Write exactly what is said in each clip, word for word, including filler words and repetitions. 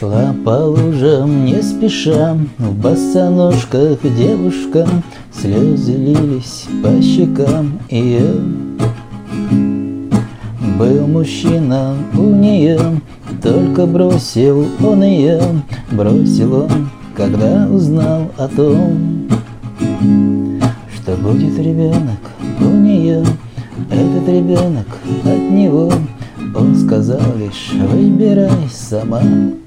Шла по лужам не спеша, в босоножках девушка, слезы лились по щекам ее. Был мужчина у нее, только бросил он ее, бросил он, когда узнал о том, что будет ребенок у нее, этот ребенок от него. Он сказал лишь: выбирай сама.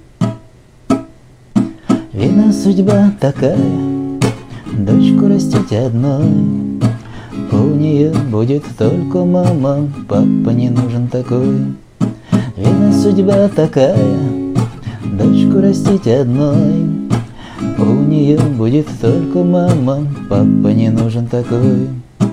Видно, судьба такая, дочку растить одной. У нее будет только мама, папа не нужен такой. Видно, судьба такая, дочку растить одной. У нее будет только мама, папа не нужен такой.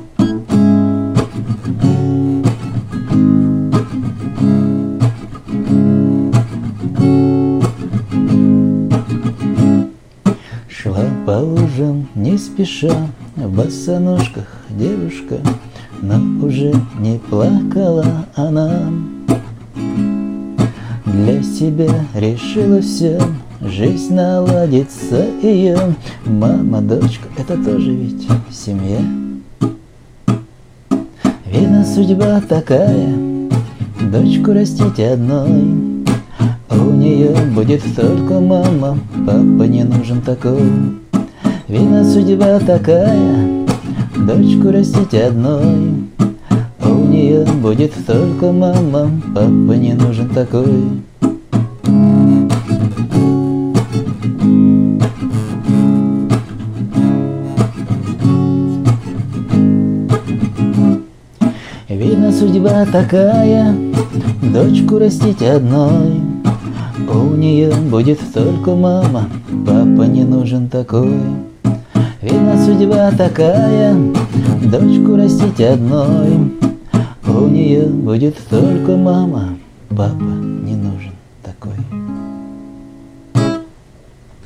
Шла по лужам не спеша, в босоножках девушка, но уже не плакала она. Для себя решила все, жизнь наладится ее. Мама, дочка, это тоже ведь семья. Видно, судьба такая, дочку растить одной. У нее будет только мама, папа не нужен такой. Видно, судьба такая, дочку растить одной. У нее будет только мама, папа не нужен такой. Видно, судьба такая, дочку растить одной. У нее будет только мама, папа не нужен такой. Видно, судьба такая, дочку растить одной. У нее будет только мама, папа не нужен такой.